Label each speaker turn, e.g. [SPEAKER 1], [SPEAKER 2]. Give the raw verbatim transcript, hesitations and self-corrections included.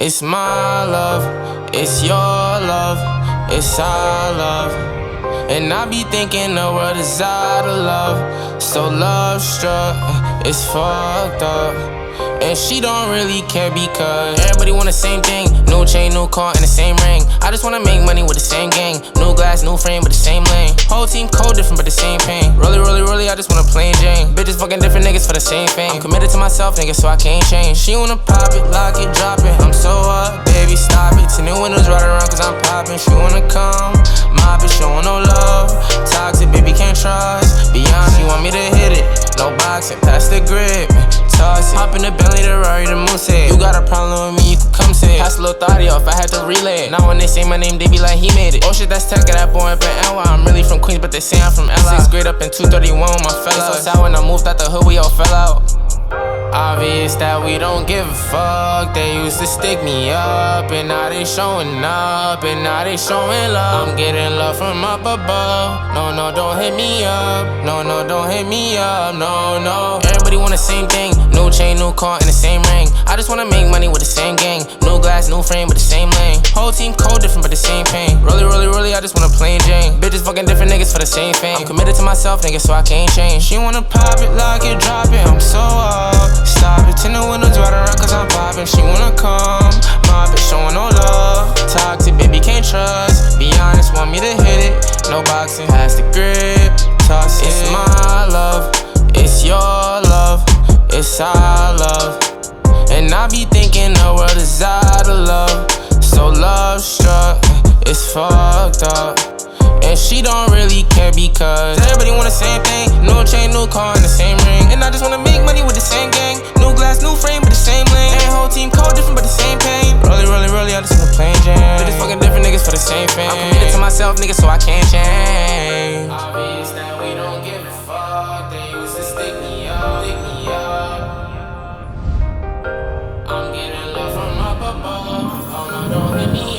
[SPEAKER 1] It's my love, it's your love, it's our love. And I be thinking the world is out of love. So love struck, it's fucked up. And she don't really care because everybody want the same thing. New chain, new car, and the same ring. I just wanna make money with the same gang. New glass, new frame, but the same lane. Whole team cold, different, but the same pain. Rolly, rolly, rolly, I just wanna plain Jane. Bitches fucking different niggas for the same fame. I'm committed to myself, nigga, so I can't change. She wanna pop it, lock it, drop it. I'm so up, baby, stop it. Ten new windows right around cause I'm popping. She wanna come, my bitch showing no love. Toxic, baby, can't trust. Be honest, you want me to hit it. No boxing, pass the grip. Toss it. Hop in the Bentley, the Rari, the Moose head. You got a problem with me, you can come say it. Pass a little thotty off, I had to relay it. Now when they say my name, they be like, he made it. Oh shit, that's tech, that boy up in N Y. I'm really from Queens, but they say I'm from L I. Sixth grade up in two thirty-one with my fellas. So sad when I moved out the hood, we all fell out. Obvious that we don't give a fuck. They used to stick me up, and now they showing up, and now they showing love. I'm getting love from up above. No, no, don't hit me up. No, no, don't hit me up. No, no. Everybody want the same thing. New chain, new car, and the same ring. I just wanna make money with the same gang. New glass, new frame, but the same lane. Whole team cold, different, but the same pain. Rolly, rolly, rolly, I just wanna plain Jane. Bitches fucking different niggas for the same fame. I'm committed to myself, nigga, so I can't change. She wanna pop it, lock it, drop it. I'm so up. Stop it, ten the windows right around cause I'm popping. She wanna come, my bitch showing no love. Toxic, baby, can't trust. Be honest, want me to hit it. No boxing, pass the grip. Toss it. It's my love, it's your love, it's our love. And I be thinking the world is out of love. So love struck, it's fucked up. And she don't really care because everybody want the same thing. New chain, new car, and the same ring. And I just wanna make money with the same gang. New glass, new frame, but the same lane. And whole team cold, different, but the same pain. Rolly, rolly, rolly, I just wanna plain Jane. Bitches fucking different niggas for the same fame. I'm committed to myself, nigga, so I can't change. Obvious that we don't give a fuck. They used to stick me up, stick me up. I'm getting love from up above. Oh no, don't hit me